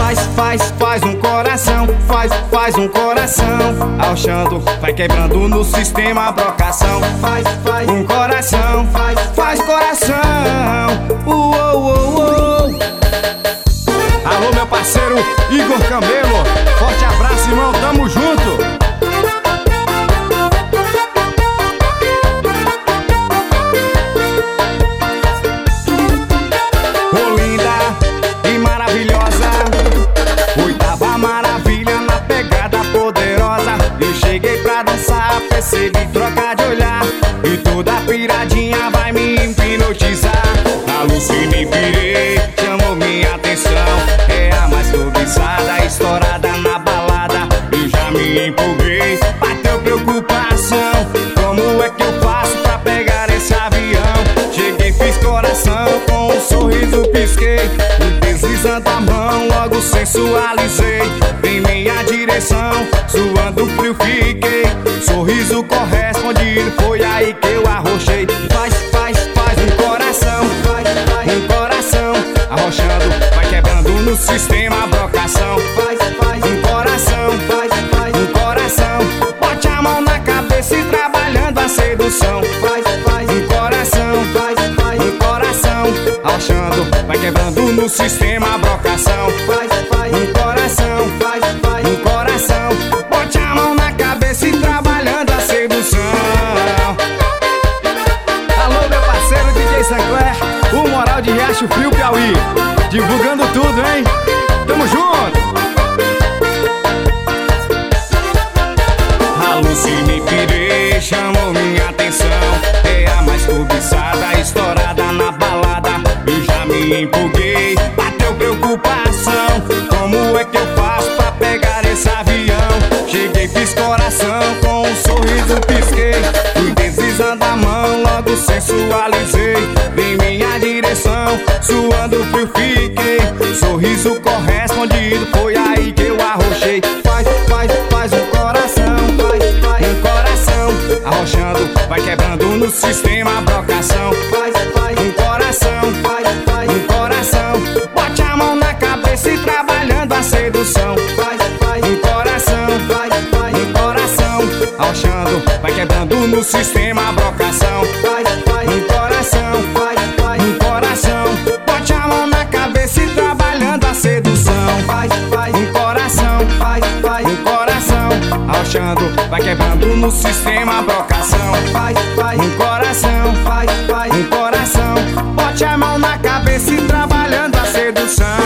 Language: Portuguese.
Faz um coração, faz um coração. Arrochando, vai quebrando no sistema, brocação. Faz um coração, faz coração. Alô, meu parceiro Igor Camelo, forte abraço, irmão, tamo junto. Ô linda e maravilhosa, oitava maravilha na pegada poderosa. Eu cheguei pra dançar, percebi trocar de olhar, e toda piradinha vai me hipnotizar. Alucinei, pirei, chamou minha atenção. É a mais cobiçada, estourada na balada. Eu já me empolguei, bateu preocupação. Como é que eu faço pra pegar esse avião? Cheguei, fiz coração, com um sorriso pisquei, deslizando a mão, logo sensualizei. Em minha direção, suando frio fiquei. Sorriso correspondido, foi aí que eu arrochei. Faz um coração, um coração. Arrochando, vai quebrando no sistema, brocação. Faz um coração, um coração. Bote a mão na cabeça e trabalhando a sedução. Faz um coração, um coração. Arrochando, vai quebrando no sistema, brocação. Faz um coração, um coração. Bote a mão na cabeça e trabalhando a sedução. Alô, meu parceiro DJ Sancler, o Moral de Riacho Frio, Piauí, divulgando tudo, hein? Tamo junto! Alucinei, pirei, chamou minha atenção. É a mais cobiçada, estourada na balada. Eu já me empolguei, bateu preocupação. Como é que eu faço pra pegar esse avião? Cheguei, fiz coração, com um sorriso pisquei, fui deslizando a mão, logo sensualizei. Em minha direção, suando frio fiquei. Sorriso correspondido, foi aí que eu arrochei. Faz um coração, um coração. Arrochando, vai quebrando no sistema, brocação. Faz um coração, um coração. Bote a mão na cabeça e trabalhando a sedução. Faz um coração, um coração. Arrochando, vai quebrando no sistema, brocação. Faz um coração, um coração. Bote a mão na cabeça e trabalhando a sedução. Faz um coração, um coração. Arrochando, vai quebrando no sistema, brocação. Faz um coração, um coração. Bote a mão na cabeça e trabalhando a sedução.